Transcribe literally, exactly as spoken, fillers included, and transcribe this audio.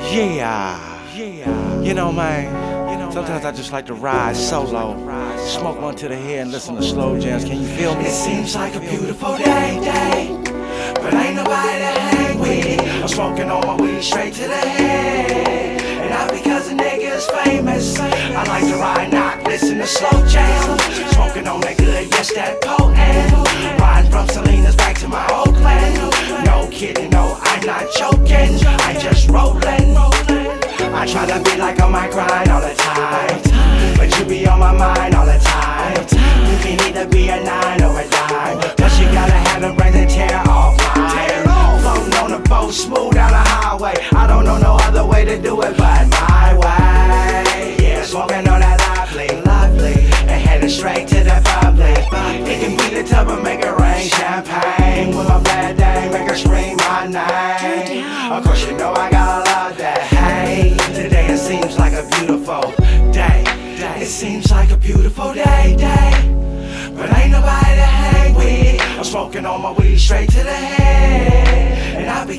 Yeah, yeah. You know, man, you know, sometimes man. I just like to ride solo, smoke one to the head and listen to slow jams. Can you feel me? It seems like a beautiful day, day, but ain't nobody to hang with. I'm smoking on my weed straight to the head, and not because a nigga is famous. I like to ride, not listen to slow jams. Smoking on that good, yes, that potent. Riding from Salinas back to my Oakland. No kidding, no, I'm not joking. I'm just rolling. I try to be like on my grind all the time, but you be on my mind all the time. You can either be a nine or a dime, plus you gotta have the brains and tear off mine. Floating on the boat, smooth down the highway. I don't know no other way to do it but my way. Yeah, smoking on that lively, lovely, and heading straight to the public. It can be the tub and make it rain champagne. With my bad day, make her scream my name. Of course you know I gotta love that. Hey, today it seems like a beautiful day. It seems like a beautiful day, day, but ain't nobody to hang with. I'm smoking on my weed straight to the head, and I be